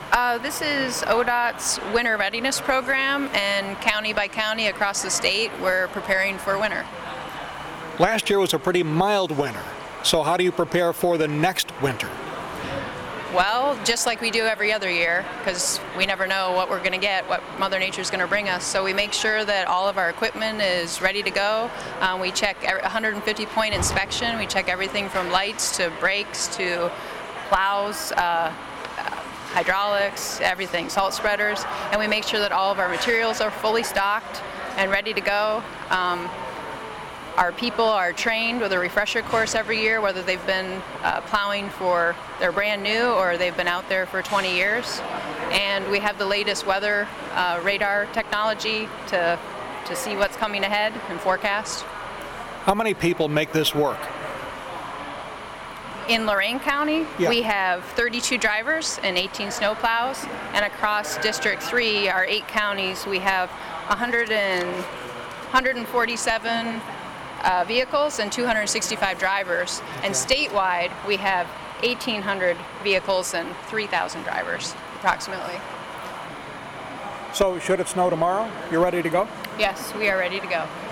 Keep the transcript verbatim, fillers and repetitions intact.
Uh, this is O D O T's Winter Readiness Program, and county by county across the state, we're preparing for winter. Last year was a pretty mild winter, so how do you prepare for the next winter? Well, just like we do every other year, because we never know what we're going to get, what Mother Nature's going to bring us. So we make sure that all of our equipment is ready to go. Um, we check one hundred fifty point inspection. We check everything from lights to brakes to plows, uh, hydraulics, everything, salt spreaders, and we make sure that all of our materials are fully stocked and ready to go. Um, Our people are trained with a refresher course every year, whether they've been uh, plowing for, they're brand new, or they've been out there for twenty years. And we have the latest weather uh, radar technology to, to see what's coming ahead and forecast. How many people make this work? In Lorain County, Yeah. we have thirty-two drivers and eighteen snow plows. And across District three, our eight counties, we have one hundred and, one hundred forty-seven Uh, vehicles and two hundred sixty-five drivers, and statewide we have eighteen hundred vehicles and three thousand drivers approximately. So should it snow tomorrow, you're ready to go? Yes, we are ready to go.